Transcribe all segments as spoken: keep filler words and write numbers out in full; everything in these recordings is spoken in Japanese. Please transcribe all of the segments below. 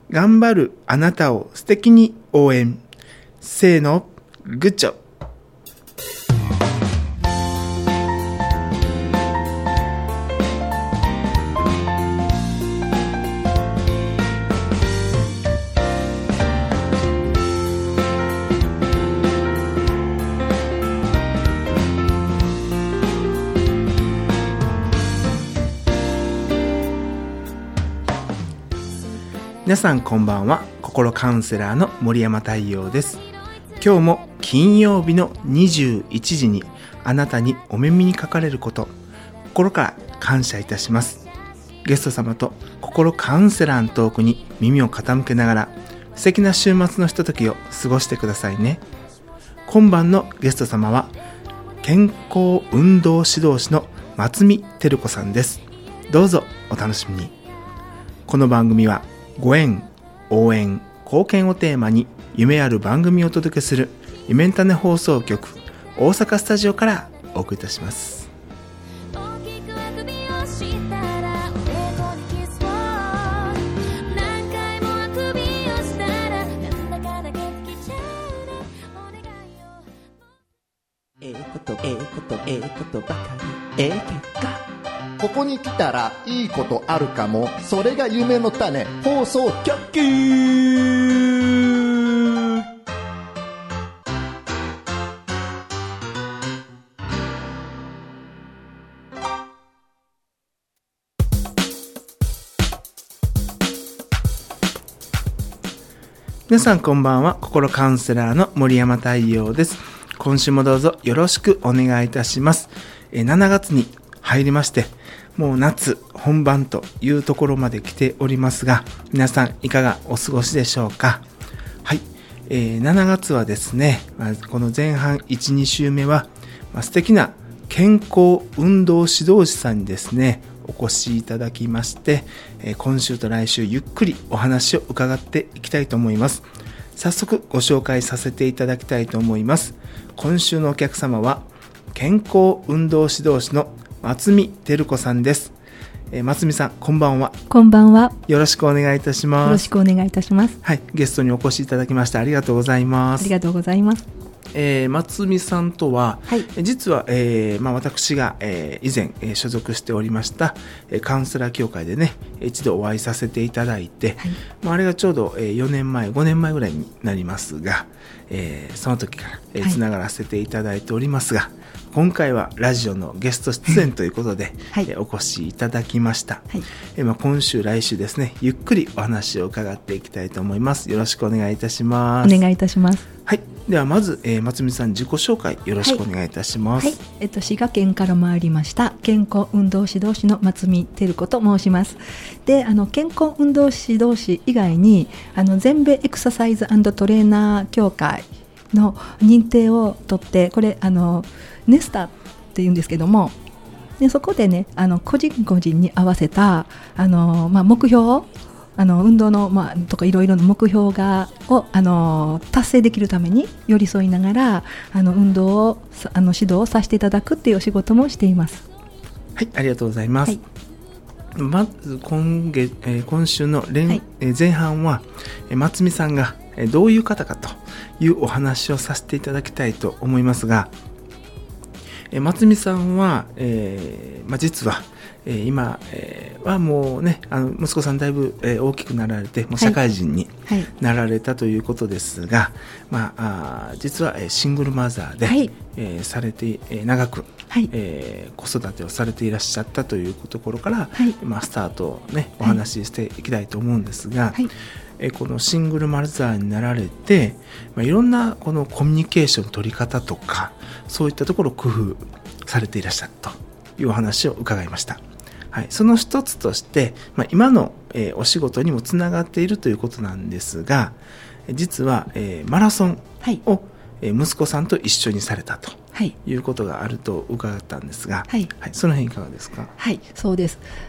頑張るあなたを素敵に応援。せーの、グッジョブ。皆さんこんばんは。心カウンセラーの森山太陽です。今日も金曜日のにじゅういちじにあなたにお耳にかかれること、心から感謝いたします。ゲスト様と心カウンセラーのトークに耳を傾けながら素敵な週末のひとときを過ごしてくださいね。今晩のゲスト様は健康運動指導士の松見照子さんです。どうぞお楽しみに。この番組はご縁、応援、貢献をテーマに夢ある番組をお届けする夢んたね放送局大阪スタジオからお送りいたします。 ええこと、ええこと、ええことばかり、ええ結果。 ここに来たらいいことあるかも。それが夢の種放送局。 皆さんこんばんは。心カウンセラーの森山太陽です。今週もどうぞよろしくお願いいたします。しちがつに入りまして、もう夏本番というところまで来ておりますが、皆さんいかがお過ごしでしょうか。はい、えー、しちがつはですね、まあ、この前半 いち、に 週目は、まあ、素敵な健康運動指導士さんにですねお越しいただきまして、えー、今週と来週ゆっくりお話を伺っていきたいと思います。早速ご紹介させていただきたいと思います。今週のお客様は健康運動指導士の松見照子さんです。えー、松見さんこんばんは。 こんばんは。 よろしくお願いいたします。 よろしくお願いいたします。 はい、ゲストにお越しいただきましてありがとうございます。 ありがとうございます。 えー、松見さんとは、はい、実は、えーまあ、私が、えー、以前、えー、所属しておりました、えー、カウンセラー協会でね一度お会いさせていただいて、はい、まあ、あれがちょうど、えー、よねんまえごねんまえぐらいになりますが、えー、その時から、えー、つながらせていただいておりますが、はい、今回はラジオのゲスト出演ということで、はい、えー、お越しいただきました。はい、えーまあ、今週来週ですねゆっくりお話を伺っていきたいと思います。よろしくお願いいたします。 お願いいたします。 はい、ではまず、えー、松見さん自己紹介よろしくお願いいたします。 はいはい、えっと、滋賀県から参りました健康運動指導士の松見照子と申します。で、あの健康運動指導士以外にあの全米エクササイズ&トレーナー協会の認定を取って、これあのネスタっていうんですけども、でそこでねあの個人個人に合わせたあの、まあ、目標をあの運動の、まあ、とかいろいろな目標がをあの達成できるために寄り添いながらあの運動をあの指導をさせていただくっていうお仕事もしています。 はい、ありがとうございます。はい、まず 今, 月、えー、今週の連、はい、えー、前半は松見さんがどういう方かというお話をさせていただきたいと思いますが、えー、松見さんは、えーまあ、実はえー、今、えー、はもうねあの息子さんだいぶ、えー、大きくなられてもう社会人になられたということですが、はいはい、まあ、あ実は、えー、シングルマザーで、はい、えー、されて、えー、長く、はい、えー、子育てをされていらっしゃったというところから、はい、まあ、スタートをねお話ししていきたいと思うんですが、はい、えー、このシングルマザーになられて、まあ、いろんなこのコミュニケーションの取り方とかそういったところを工夫されていらっしゃるというお話を伺いました。はい、その一つとして、まあ、今の、えー、お仕事にもつながっているということなんですが、実は、えー、マラソンを、はい、えー、息子さんと一緒にされたということがあると伺ったんですが、はいはい、その辺いかがですか。 はい、そうです。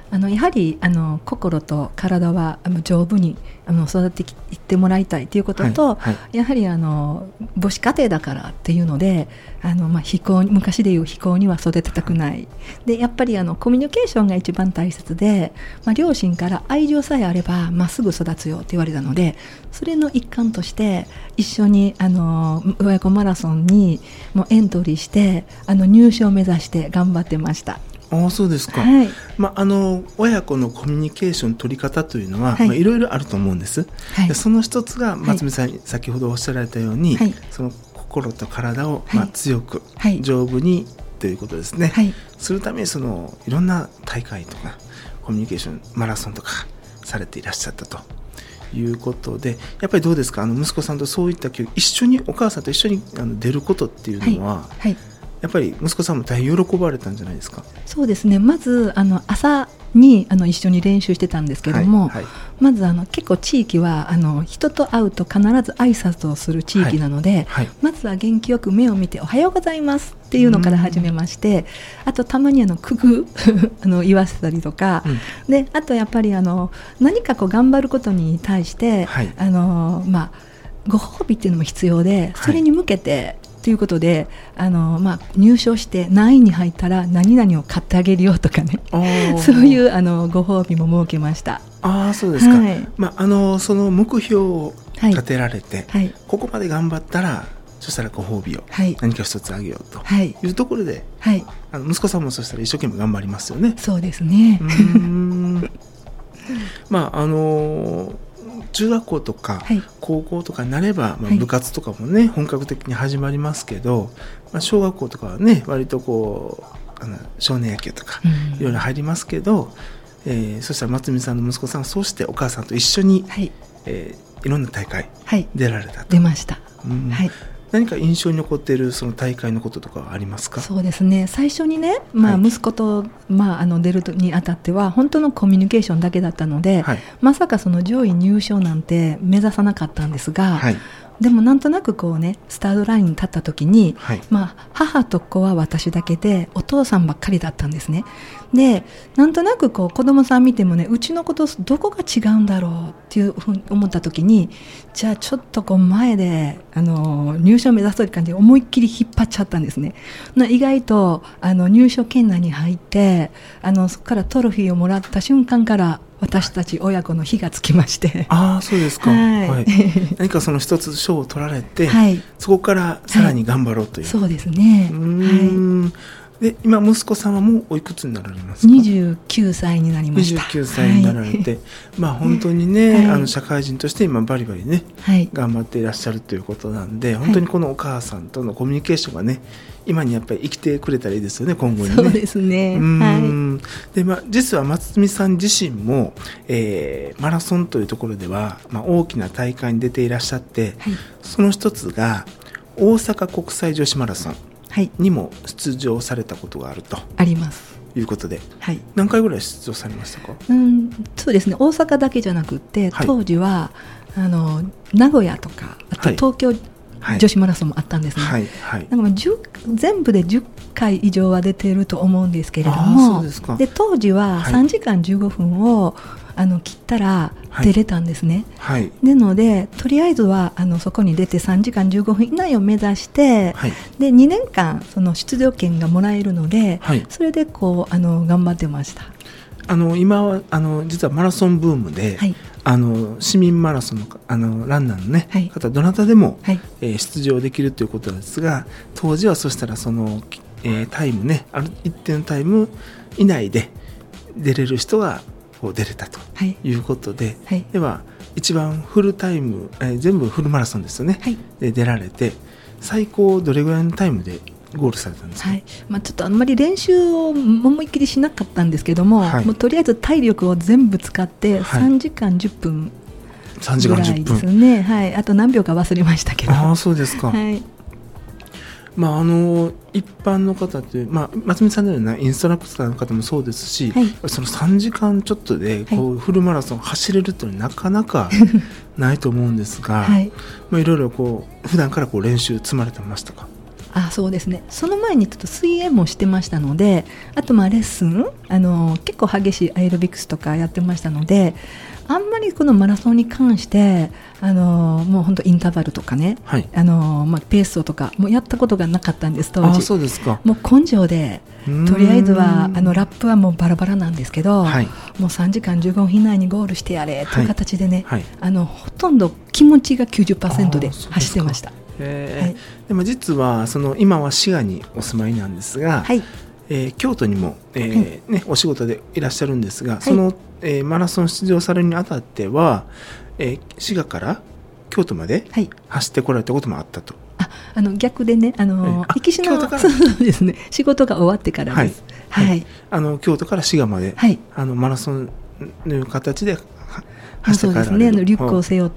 あのやはりあの心と体はあの丈夫にあの育っていってもらいたいということと、 はいはい、 やはりあの母子家庭だからっていうのであの、まあ、非行昔でいう非行には育てたくない、はい、でやっぱりあのコミュニケーションが一番大切で、まあ、両親から愛情さえあればまっすぐ育つよって言われたので、それの一環として一緒にあの親子マラソンにもうエントリーしてあの入賞を目指して頑張ってました。 ああ、そうですか。 はい、 まあ、あの親子のコミュニケーション取り方というのは、はい、まあ、いろいろあると思うんです、はい、でその一つが松見さん、はい、先ほどおっしゃられたように、はい、その心と体を、まあ、強く、はい、丈夫にということですね、はい、するためにそのいろんな大会とかコミュニケーションマラソンとかされていらっしゃったということで、やっぱりどうですか、あの息子さんとそういった一緒にお母さんと一緒にあの出ることっていうのは、はいはい、やっぱり息子さんも大変喜ばれたんじゃないですか。 そうですね、まずあの朝にあの一緒に練習してたんですけども、はいはい、まずあの結構地域はあの人と会うと必ず挨拶をする地域なので、はいはい、まずは元気よく目を見ておはようございますっていうのから始めまして、あとたまにあの工夫あの言わせたりとか、うん、であとやっぱりあの何かこう頑張ることに対して、はい、あのまあ、ご褒美っていうのも必要で、それに向けて、はいということであの、まあ、入賞して何位に入ったら何々を買ってあげるよとかねそういうあのご褒美も設けました。 ああ、そうですか、はい、まあ、あのその目標を立てられて、はいはい、ここまで頑張ったらそしたらご褒美を何か一つあげようというところで、はい、あの息子さんもそしたら一生懸命頑張りますよね。 そうですね。うーんまああのー中学校とか高校とかになれば、まあ、部活とかもね、はい、本格的に始まりますけど、まあ、小学校とかはね割とこうあの少年野球とかいろいろ入りますけど、うん、えー、そしたら松見さんの息子さんはそうしてお母さんと一緒に、はい、えー、いろんな大会出られたと、はい、 出ました、うん、はい。 何か印象に残っているその大会のこととかはありますか。 そうですね、最初にね、まあ、息子と、まあ、あの出るにあたっては本当のコミュニケーションだけだったので、はい、まさかその上位入賞なんて目指さなかったんですが、はい、でもなんとなくこうねスタートラインに立った時に、はい、まあ、母と子は私だけでお父さんばっかりだったんですね。でなんとなくこう子供さん見てもね、うちの子とどこが違うんだろうっていうふうに思った時に、じゃあちょっとこう前であの入賞目指すという感じで思いっきり引っ張っちゃったんですね。意外とあの入賞圏内に入ってあのそこからトロフィーをもらった瞬間から私たち親子の火がつきまして。 ああ、そうですか、はいはい、何かその一つ賞を取られて、はい、そこからさらに頑張ろうという、はい、 そうですね。うーん、はい。で今息子さんはもうおいくつになられますか。 にじゅうきゅうさいになりました。 にじゅうきゅうさいになられて、はい、まあ本当にね、はい、あの社会人として今バリバリね、はい、頑張っていらっしゃるということなんで、本当にこのお母さんとのコミュニケーションがね今にやっぱり生きてくれたらいいですよね、今後にね。 そうですね。うん、 はい。で、まあ、実は松見さん自身も、えー、マラソンというところでは、まあ、大きな大会に出ていらっしゃって、はい、その一つが大阪国際女子マラソンにも出場されたことがあると、 ありますいうことで、 はい、 何回ぐらい出場されましたか。 うん、そうですね、大阪だけじゃなくて、はい、当時はあの名古屋とかあと東京、はい、女子マラソンもあったんですね、はいはい、だからじゅう全部でじゅっかい以上は出ていると思うんですけれども、そうですか。で当時はさんじかんじゅうごふんを、はい、あの切ったら出れたんですね、はいはい、なのでとりあえずはあのそこに出てさんじかんじゅうごふん以内を目指して、はい、でにねんかんその出場権がもらえるので、はい、それでこうあの頑張ってました。 あの今はあの実はマラソンブームで、はい、あの市民マラソン の, あのランナーの、ね、はい、方どなたでも、はい、えー、出場できるということなんですが、当時はそしたらその、えー、タイムね、ある一定のタイム以内で出れる人がこう出れたということで、はい、では一番フルタイム、えー、全部フルマラソンですよね、はい、で出られて最高どれぐらいのタイムでゴールされたんですか。はい、 まあ、ちょっとあんまり練習を思いっきりしなかったんですけども、はい、もうとりあえず体力を全部使ってさんじかんじゅっぷんぐらいですね、はい、あと何秒か忘れましたけど。 あ、そうですか、はい。まあ、あの一般の方って、まあ、松見さんのようなインストラクターの方もそうですし、はい、そのさんじかんちょっとでこうフルマラソン走れるっていうのはなかなかないと思うんですが、はい、まあ、いろいろこう普段からこう練習積まれてましたか。 あ、そうですね。その前にちょっと水泳もしてましたので、あとまあレッスン、あの結構激しいアエロビクスとかやってましたので、あんまりこのマラソンに関してあのもう本当インターバルとかね、はい、あのまあ、ペースとかもうやったことがなかったんです、当時。 あ、そうですか。 もう根性でとりあえずはあのラップはもうバラバラなんですけど、はい、もうさんじかんじゅうごふん以内にゴールしてやれという形でね、はいはい、あのほとんど気持ちが きゅうじゅっパーセント で走ってました。 へ、はい、でも実はその今は滋賀にお住まいなんですが、はい、えー、京都にも、えーはいね、お仕事でいらっしゃるんですが、はい、その、えー、マラソン出場されるにあたっては、えー、滋賀から京都まで走ってこられたこともあったと。 はい、ああの逆でね、あの行きしのそうですね、仕事が終わってからです。はいはい、あの京都から滋賀まで、はい、あのマラソンのいう形でそうですね、あのリュックを背負って、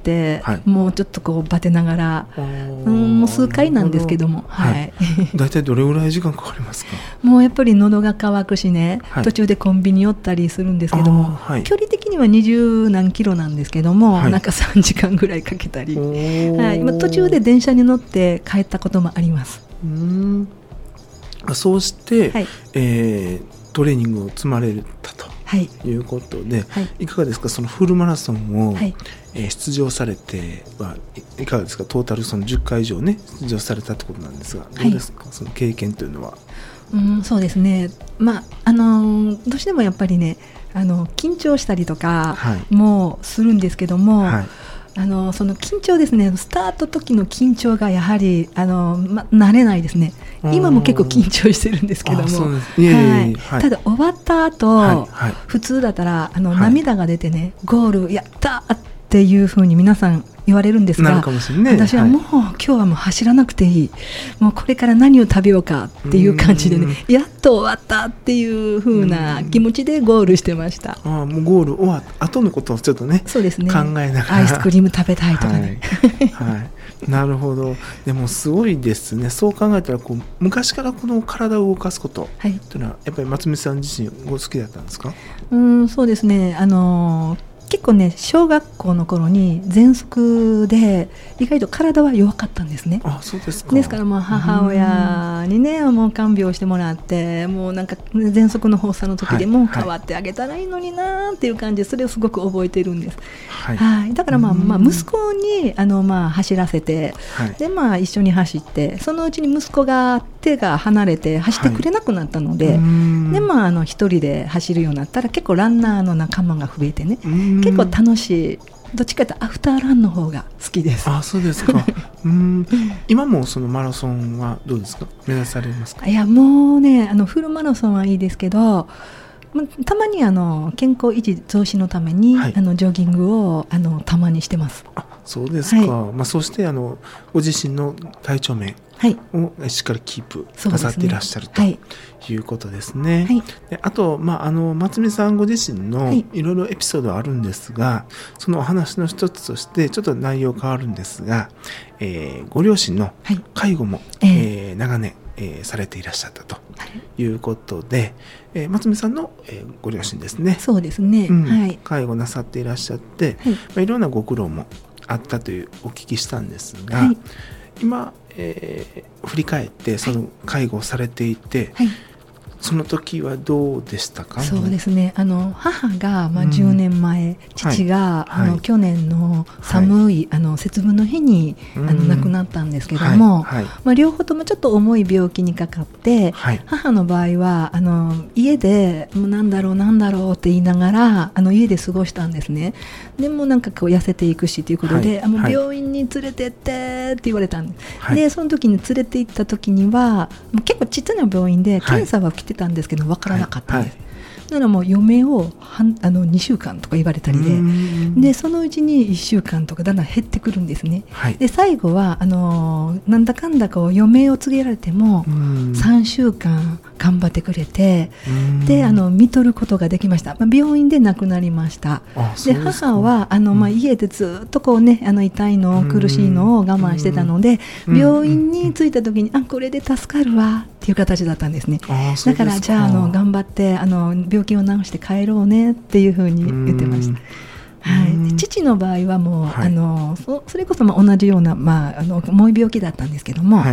はい、もうちょっとこうバテながら、うん、もう数回なんですけども、はい、 だいたいどれぐらい時間かかりますか？ もうやっぱり喉が渇くしね、はい、途中でコンビニ寄ったりするんですけども、はい、距離的には二十何キロなんですけども、はい、なんかさんじかんぐらいかけたり、はい、途中で電車に乗って帰ったこともあります。 うーん、そうして、はい、えー、トレーニングを積まれたということで、はい、いかがですか、そのフルマラソンを、はい、えー、出場されてはいかがですか？トータルそのじゅっかい以上ね出場されたってことなんですが、どうですか、はい、その経験というのは。 うん、そうですね、まああのー、どうしてもやっぱりね、あの緊張したりとかもするんですけども、はい、あのその緊張ですね、スタート時の緊張がやはりあの、ま、慣れないですね。今も結構緊張してるんですけども、ただ終わった後、はいはい、普通だったらあの、はい、涙が出てね、ゴールやったっていう風に皆さん言われるんですが、ね、私はもう、はい、今日はもう走らなくていい、もうこれから何を食べようかっていう感じでね、やっと終わったっていう風な気持ちでゴールしてました。 あ、もうゴール終わった後のことをちょっとね、そうですね、考えながらアイスクリーム食べたいとかね、 はいはい、なるほど。でもすごいですね。そう考えたらこう昔からこの体を動かすことというのは、やっぱり松見さん自身ご好きだったんですか？ うん、そうですね、あのー結構ね、小学校の頃に喘息で意外と体は弱かったんですね。 あ、そうですか。 ですからもう母親にね、もう看病してもらって、もうなんか喘息の発作の時でも代わってあげたらいいのになっていう感じで、それをすごく覚えてるんです。はいはい、だからまあ、まあ、息子にあのまあ走らせて、はい、でまあ一緒に走って、そのうちに息子が手が離れて走ってくれなくなったので、はい、でまああの一人で走るようになったら結構ランナーの仲間が増えてね、結構楽しい、どっちかというとアフターランの方が好きです。 あ、そうですか。うん、今もそのマラソンはどうですか？目指されますか？ いや、もうね、あのフルマラソンはいいですけど、たまにあの健康維持増進のために、はい、あのジョギングをあのたまにしてます。 あ、そうですか。はい、まあ、そしてあのご自身の体調面をしっかりキープなさっていらっしゃる、はい、ということですね。はい、であと、まあ、あの松見さんご自身のいろいろエピソードはあるんですが、はい、そのお話の一つとしてちょっと内容変わるんですが、えー、ご両親の介護も、はい、えー、長年えー、されていらっしゃったということで、えー、松見さんの、えー、ご両親ですね。 そうですね、うん、はい、 介護なさっていらっしゃって、はい、まあ、いろんなご苦労もあったというお聞きしたんですが、はい、今、えー、振り返ってその介護をされていて、はいはい、その時はどうでしたか？ そうですね、あの母がまあじゅうねんまえ、うん、父が、はい、あの、はい、去年の寒い、はい、あの節分の日に、うん、あの亡くなったんですけども、はいはい、まあ、両方ともちょっと重い病気にかかって、はい、母の場合はあの家でもうなんだろうなんだろうって言いながらあの家で過ごしたんですね。でもなんかこう痩せていくしということで、はい、あの病院に連れてってって言われたんです、はい、でその時に連れて行った時にはもう結構ちっちゃな病院で検査は来てたんですけど分からなかったんです、はいはい、だからもう余命を半あのにしゅうかんとか言われたりで、でそのうちにいっしゅうかんとかだんだん減ってくるんですね、はい、で最後はあのなんだかんだこう余命を告げられてもさんしゅうかん頑張ってくれて、であの見とることができました、まあ、病院で亡くなりました。で母はあの、まあ、家でずっとこう、ね、あの痛いの苦しいのを我慢してたので、病院に着いた時にあこれで助かるわっていう形だったんですね。だからじゃあ、あの頑張ってあの病気を治して帰ろうねっていうふうに言ってました。はい、父の場合はもう、はい、あの そ, それこそまあ同じような、まあ、あの重い病気だったんですけども、はい、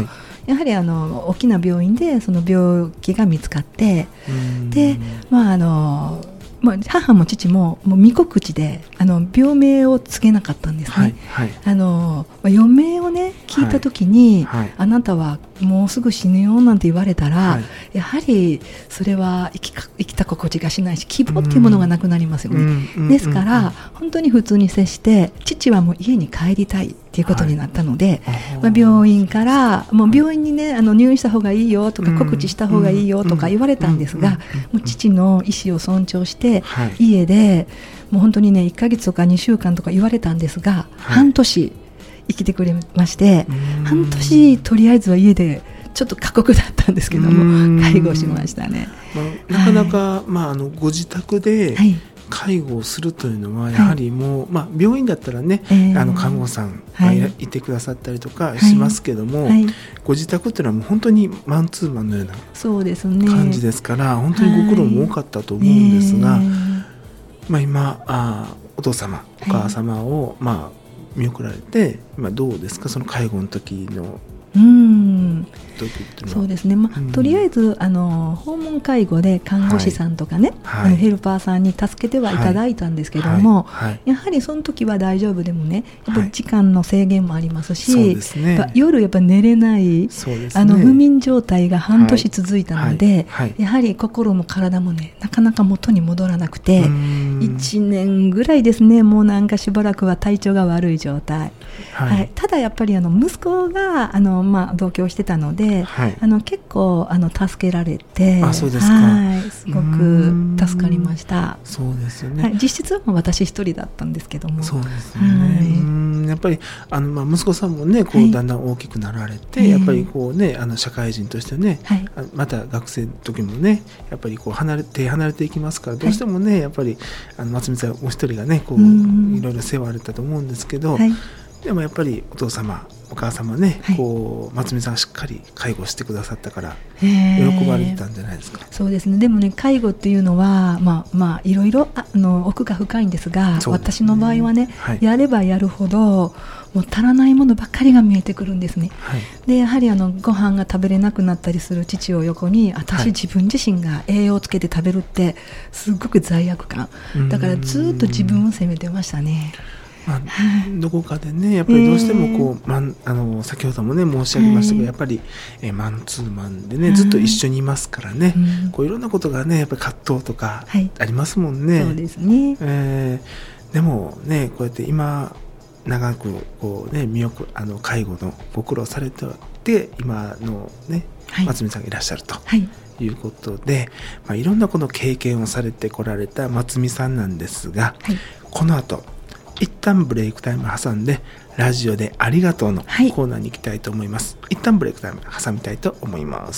やはりあの大きな病院でその病気が見つかって、で、まああのまあ、母も父ももう未告知であの病名を告げなかったんですね、はいはい、あのまあ、余命をね聞いた時に、はいはい、あなたはもうすぐ死ぬよなんて言われたら、はい、やはりそれは生きか、生きた心地がしないし希望っていうものがなくなりますよね、うん、ですから、うん、本当に普通に接して父はもう家に帰りたいっていうことになったので、はい、まあ、病院からもう病院にねあの入院した方がいいよとか告知した方がいいよとか言われたんですが、もう父の意思を尊重して、はい、家でもう本当にねいっかげつとかにしゅうかんとか言われたんですが、はい、半年生きてくれまして、半年とりあえずは家でちょっと過酷だったんですけども介護しましたね、 まあ、なかなか、はい、まあ、あのご自宅で介護をするというのはやはりもう、はい、まあ、病院だったらね、えー、あの看護師さんが い, いてくださったりとかしますけども、はいはい、ご自宅というのはもう本当にマンツーマンのような感じですから、ね、本当にご苦労も多かったと思うんですが、はい、えーまあ、今あお父様お母様を、はい、まあ見送られて今どうですか、その介護の時のうんそうですね、まあ、うん、とりあえずあの訪問介護で看護師さんとかね、はい、ヘルパーさんに助けてはいただいたんですけども、はいはい、やはりその時は大丈夫でもねやっぱり時間の制限もありますし、はい、そうですね、やっぱ夜やっぱ寝れない、そうですね、あの不眠状態が半年続いたので、はいはいはい、やはり心も体もねなかなか元に戻らなくていちねんぐらいですね、もうなんかしばらくは体調が悪い状態、はいはい、ただやっぱりあの息子があの、まあ、同居してたので、はい、あの結構あの助けられて、 あ、そうですか、 はい、すごく助かりました。 そうですよね、 はい、実質はもう私一人だったんですけども、 そうですよね、はい、うんやっぱりあの、まあ、息子さんもねこうだんだん大きくなられて、はい、やっぱりこう、ね、あの社会人としてね、はい、また学生の時もねやっぱりこう離れ手離れていきますからどうしてもね、はい、やっぱりあの松見さんお一人がねこういろいろ世話されたと思うんですけど、はい、でもやっぱりお父様お母様ね、はい、こう松見さんがしっかり介護してくださったから喜ばれてたんじゃないですか。 そうですね、でもね介護っていうのはまあまあいろいろあの奥が深いんですが、す、ね、私の場合はね、はい、やればやるほどもう足らないものばっかりが見えてくるんですね、はい、でやはりあのご飯が食べれなくなったりする父を横に私、はい、自分自身が栄養をつけて食べるってすごく罪悪感だからずっと自分を責めてましたね。 まあ、どこかでねやっぱりどうしてもこう、えー、マンあの先ほどもね申し上げましたけど、えー、やっぱり、えー、マンツーマンでねずっと一緒にいますからね、うん、こういろんなことがねやっぱり葛藤とかありますもんね、はい、 そうですね、 えー、でもねこうやって今長くこうね見送あの介護のご苦労されて今のね、はい、松見さんがいらっしゃると、はいいうことで、まあ、いろんなこの経験をされてこられた松見さんなんですが、はい、この後一旦ブレイクタイム挟んでラジオでありがとうのコーナーに行きたいと思います、はい、一旦ブレイクタイム挟みたいと思います。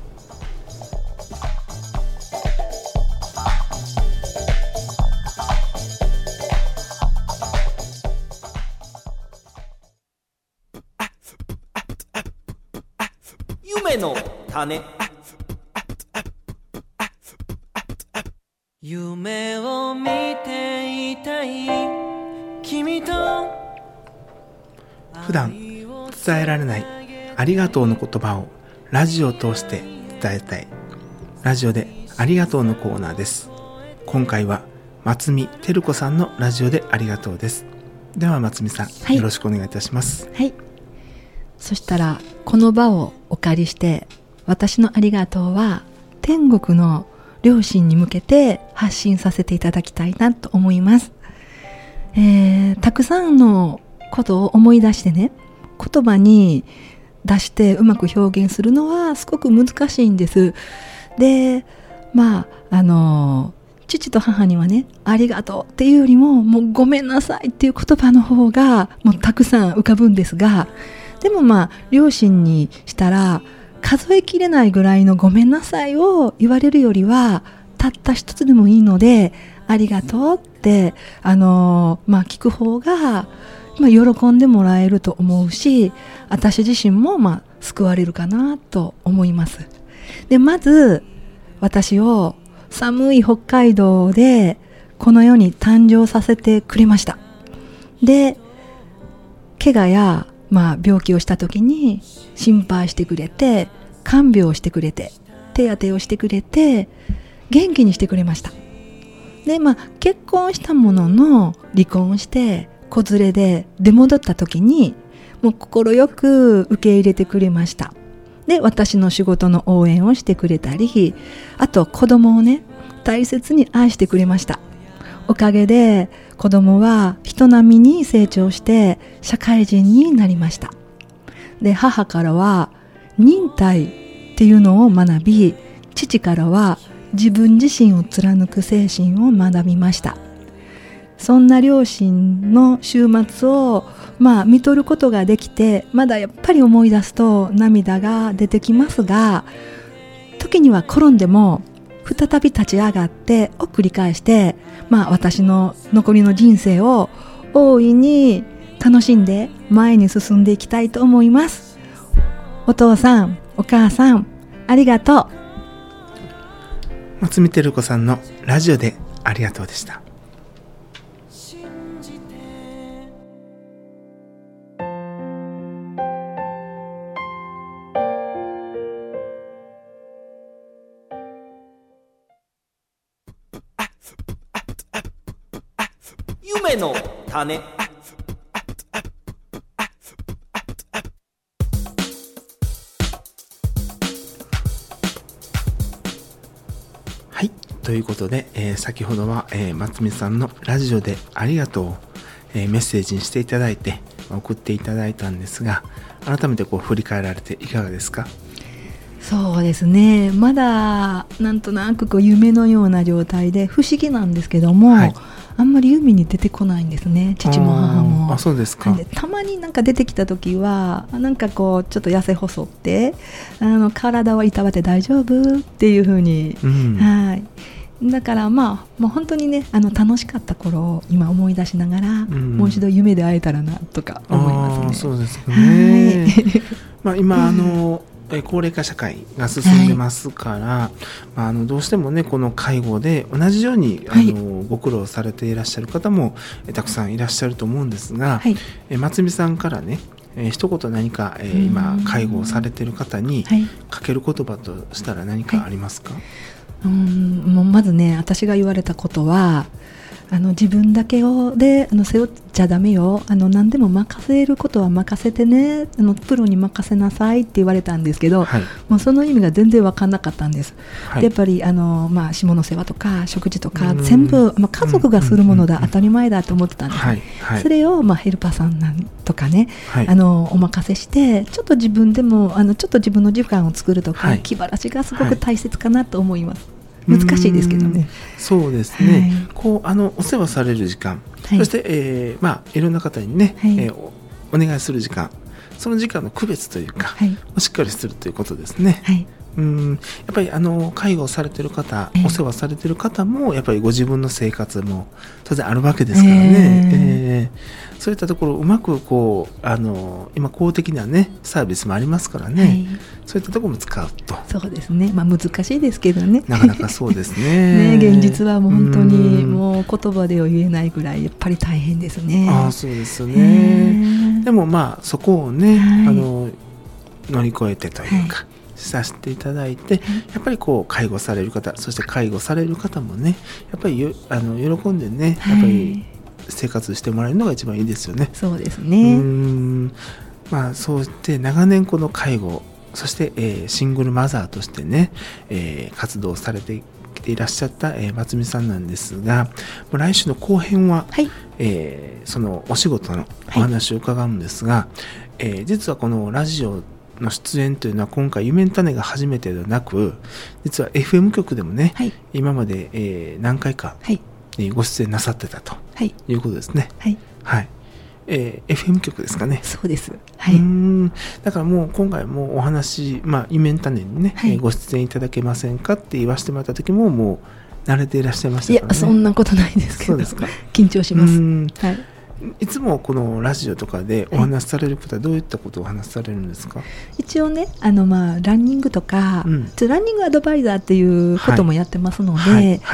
夢の種夢を見ていたい君と普段伝えられないありがとうの言葉をラジオを通して伝えたいラジオでありがとうのコーナーです。今回は松見照子さんのラジオでありがとうです。では松見さん、はい、よろしくお願いいたします。 はい、そしたらこの場をお借りして私のありがとうは天国の両親に向けて発信させていただきたいなと思います。えー、たくさんのことを思い出してね言葉に出してうまく表現するのはすごく難しいんです。でまああの父と母にはねありがとうっていうよりももうごめんなさいっていう言葉の方がもうたくさん浮かぶんですが、でもまあ両親にしたら数えきれないぐらいのごめんなさいを言われるよりはたった一つでもいいのでありがとうってあのまあ聞く方がまあ喜んでもらえると思うし、私自身もまあ救われるかなと思います。でまず私を寒い北海道でこの世に誕生させてくれました。で怪我やまあ、病気をした時に心配してくれて、看病をしてくれて、手当てをしてくれて、元気にしてくれました。で、まあ、結婚したものの離婚して子連れで出戻った時にもう快く受け入れてくれました。で、私の仕事の応援をしてくれたり、あと子供をね、大切に愛してくれました。おかげで子供は人並みに成長して社会人になりました。で、母からは忍耐っていうのを学び、父からは自分自身を貫く精神を学びました。そんな両親の週末をまあ見とることができて、まだやっぱり思い出すと涙が出てきますが、時には転んでも再び立ち上がってを繰り返して、まあ私の残りの人生を大いに楽しんで前に進んでいきたいと思います。お父さん、お母さん、ありがとう。 松見照子さんのラジオでありがとうでした。 夢の種。 はい、ということで、えー、先ほどは、えー、松見さんのラジオでありがとうを、えー、メッセージにしていただいて送っていただいたんですが、改めてこう振り返られていかがですか？ そうですね、まだなんとなくこう夢のような状態で不思議なんですけども、はい、あんまり夢に出てこないんですね、父も母も。 あ、そうですか。 で、たまになんか出てきた時はなんかこうちょっと痩せ細ってあの体はいたわって大丈夫っていう風に、うん、はい、だからまあもう本当にね、あの楽しかった頃を今思い出しながら、うん、もう一度夢で会えたらなとか思いますね。 あ、そうですね。はい、まあ今あの高齢化社会が進んでますから、はい、まあ、あのどうしてもねこの介護で同じように、はい、あのご苦労されていらっしゃる方もえたくさんいらっしゃると思うんですが、はい、え松見さんからねえ一言何か、えー、今介護をされている方にかける言葉としたら何かありますか？はい、 うーんもうまずね、私が言われたことは、あの自分だけをであの背負っちゃダメよ、あの何でも任せることは任せてね、あのプロに任せなさいって言われたんですけど、はい、もうその意味が全然分かんなかったんです。はい、でやっぱりあの、まあ、下の世話とか食事とか全部、まあ、家族がするものだ、当たり前だと思ってたんです、はいはい、それを、まあ、ヘルパーさんなんとかね、はい、あのお任せしてちょっと自分でもあのちょっと自分の時間を作るとか、はい、気晴らしがすごく大切かなと思います。難しいですけどね。 そうですね、はい、こうあのお世話される時間、はい、そして、えーまあ、いろんな方にね、はい、えー、お, お願いする時間、その時間の区別というか、はい、しっかりするということですね。はい、うん、やっぱりあの介護されている方、お世話されている方もやっぱりご自分の生活も当然あるわけですからね、えーえー、そういったところをうまくこうあの今公的な、ね、サービスもありますからね、はい、そういったところも使うと。 そうですね、まあ、難しいですけどね、 なかなかそうですねね、現実はもう本当にもう言葉では言えないぐらいやっぱり大変ですね。 あ、そうですね。でもまあそこをね、はい、あの乗り越えてというか、はい、させていただいて、やっぱりこう介護される方、そして介護される方もね、やっぱりよあの喜んでね、やっぱり生活してもらえるのが一番いいですよね。 そうですね。うーん、まあ、そうして長年この介護、そして、えー、シングルマザーとしてね、えー、活動されてきていらっしゃった、えー、松見さんなんですが、もう来週の後編は、はい、えー、そのお仕事のお話を伺うんですが、はい、えー、実はこのラジオの出演というのは今回夢の種が初めてではなく、実は エフエム 局でもね、はい、今まで、えー、何回か、はい、ご出演なさってたということですね。はい、はい、えー、エフエム 局ですかね。 そうです。はい、うーん、だからもう今回もお話、まあ、夢の種にね、はい、えー、ご出演いただけませんかって言わせてもらった時ももう慣れていらっしゃいましたからね。 いや、そんなことないですけど。そうですか。緊張します。うん、はい、 いつもこのラジオとかでお話しされることはどういったことをお話しされるんですか？はい、 一応ね、あのまあランニングとか、うん、ランニングアドバイザーっていうこともやってますので、はいはいはい、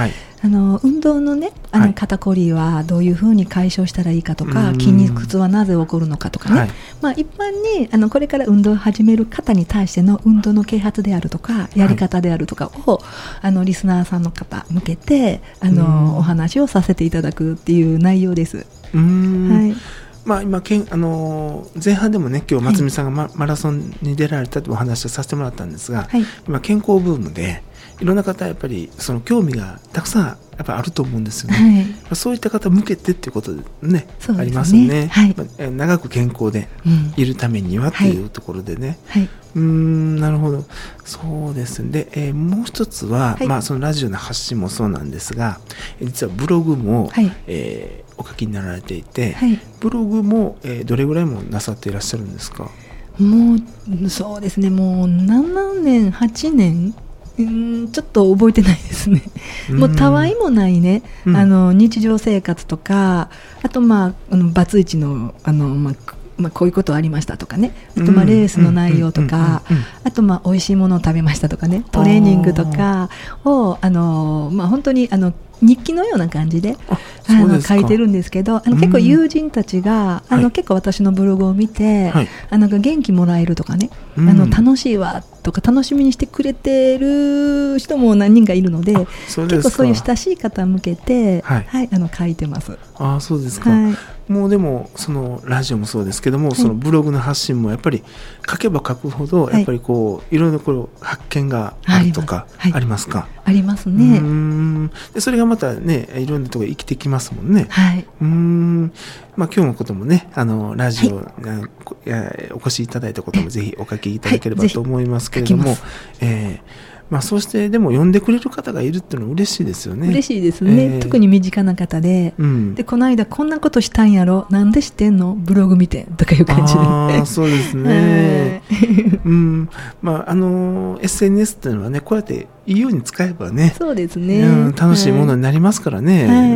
あの運動のねあの、 はい、 肩こりはどういうふうに解消したらいいかとか、筋肉痛はなぜ起こるのかとかね、はい、まあ、一般にあのこれから運動を始める方に対しての運動の啓発であるとかやり方であるとかを、はい、あのリスナーさんの方向けてあのお話をさせていただくっていう内容です。 うーん、はい、まあ、今けん、あのー、前半でもね今日松見さんが マ,、はい、マラソンに出られたというお話をさせてもらったんですが、はい、今健康ブームでいろんな方やっぱりその興味がたくさんやっぱあると思うんですよね、はい、そういった方向けてっていうことで ね, そうですねありますよね、 はい、 まあ、長く健康でいるためにはっていうところでね、はいはい、うーんなるほどそうですねで、えー、もう一つは、はい、まあ、そのラジオの発信もそうなんですが実はブログも、はい、えー、お書きになられていて、はい、ブログも、えー、どれぐらいもなさっていらっしゃるんですか？ もうそうですねもうななねんはちねんうんちょっと覚えてないですね。もうたわいもないね、うん、あの日常生活とかあとまああのバツイチのあの、まあまあ、こういうことありましたとかねあとまあレースの内容とかあとまあ美味しいものを食べましたとかねトレーニングとかをあの、まあ、本当にあの日記のような感じであの書いてるんですけどあの結構友人たちが、うん、あの結構私のブログを見て、はい、あの元気もらえるとかね、うん、あの楽しいわとか楽しみにしてくれてる人も何人かいるので結構そういう親しい方向けて、はいはい、あの書いてます。 あ、そうですか、はい、もうでもそのラジオもそうですけども、はい、そのブログの発信もやっぱり書けば書くほどやっぱりこう、はい、いろいろこう発見があるとかありますか？ ありますね。 うーんでそれがまたねいろんなところ生きてきますもんね。 はい、 うーんまあ、今日のこともねあのラジオ、はい、やお越しいただいたこともぜひお書きいただければと思いますけれども、はい、えーまあ、そうしてでも呼んでくれる方がいるっていうのは嬉しいですよね。 嬉しいですね、えー、特に身近な方で、うん、でこの間こんなことしたんやろなんで知ってんのブログ見てとかいう感じであそうですね、うんまあ、あの エスエヌエス っていうのはねこうやっていいように使えばねそうですね、 うん、楽しいものになりますからね、はいうん、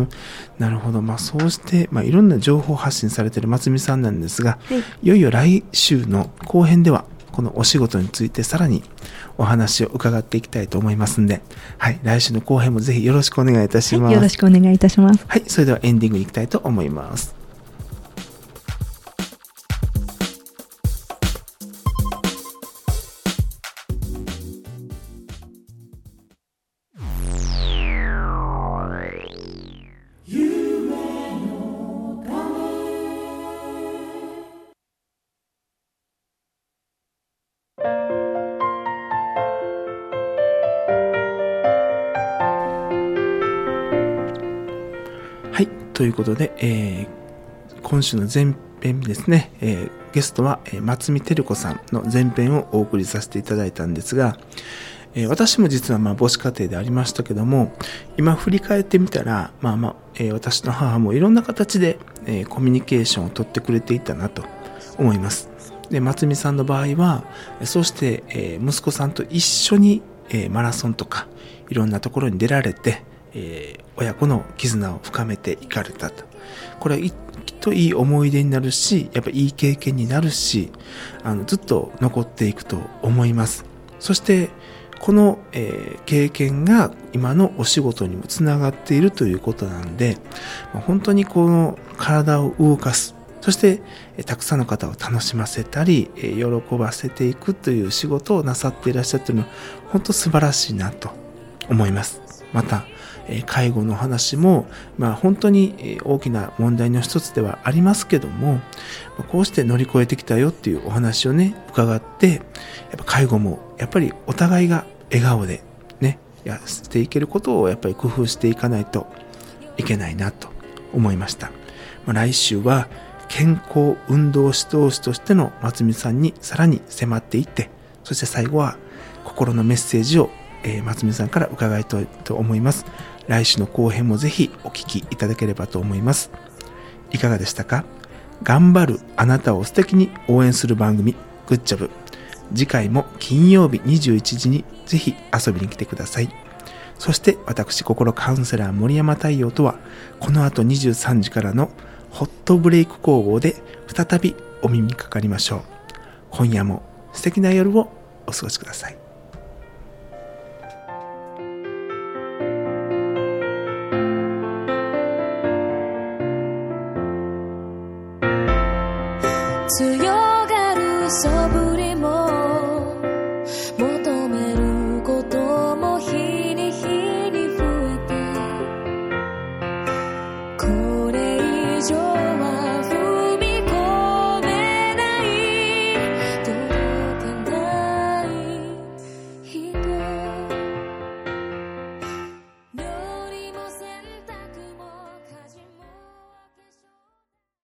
なるほど、まあ、そうして、まあ、いろんな情報発信されている松見さんなんですが、はい、いよいよ来週の後編ではこのお仕事についてさらにお話を伺っていきたいと思いますので、はい、来週の後編もぜひよろしくお願いいたします。 はい、よろしくお願いいたします。 はい、それではエンディングに行きたいと思います。ということで、えー、今週の前編ですね、えー、ゲストは、えー、松見照子さんの前編をお送りさせていただいたんですが、えー、私も実はまあ母子家庭でありましたけども今振り返ってみたら、まあまあえー、私の母もいろんな形で、えー、コミュニケーションを取ってくれていたなと思います。で松見さんの場合はそして、えー、息子さんと一緒に、えー、マラソンとかいろんなところに出られてえー、親子の絆を深めていかれたと。これはきっといい思い出になるしやっぱりいい経験になるしあのずっと残っていくと思います。そしてこの、えー、経験が今のお仕事にもつながっているということなんで本当にこの体を動かすそして、えー、たくさんの方を楽しませたり、えー、喜ばせていくという仕事をなさっていらっしゃっているのは本当素晴らしいなと思います。また介護の話も、まあ、本当に大きな問題の一つではありますけどもこうして乗り越えてきたよっていうお話をね伺ってやっぱ介護もやっぱりお互いが笑顔でねやっていけることをやっぱり工夫していかないといけないなと思いました。まあ、来週は健康運動指導士としての松見さんにさらに迫っていってそして最後は心のメッセージをえー、松見さんから伺いたいと思います。来週の後編もぜひお聞きいただければと思います。いかがでしたか？頑張るあなたを素敵に応援する番組グッジョブ。次回も金曜日にじゅういちじにぜひ遊びに来てください。そして私心カウンセラー森山太陽とはこの後にじゅうさんじからのホットブレイク工房で再びお耳にかかりましょう。今夜も素敵な夜をお過ごしください。 強がるそぶ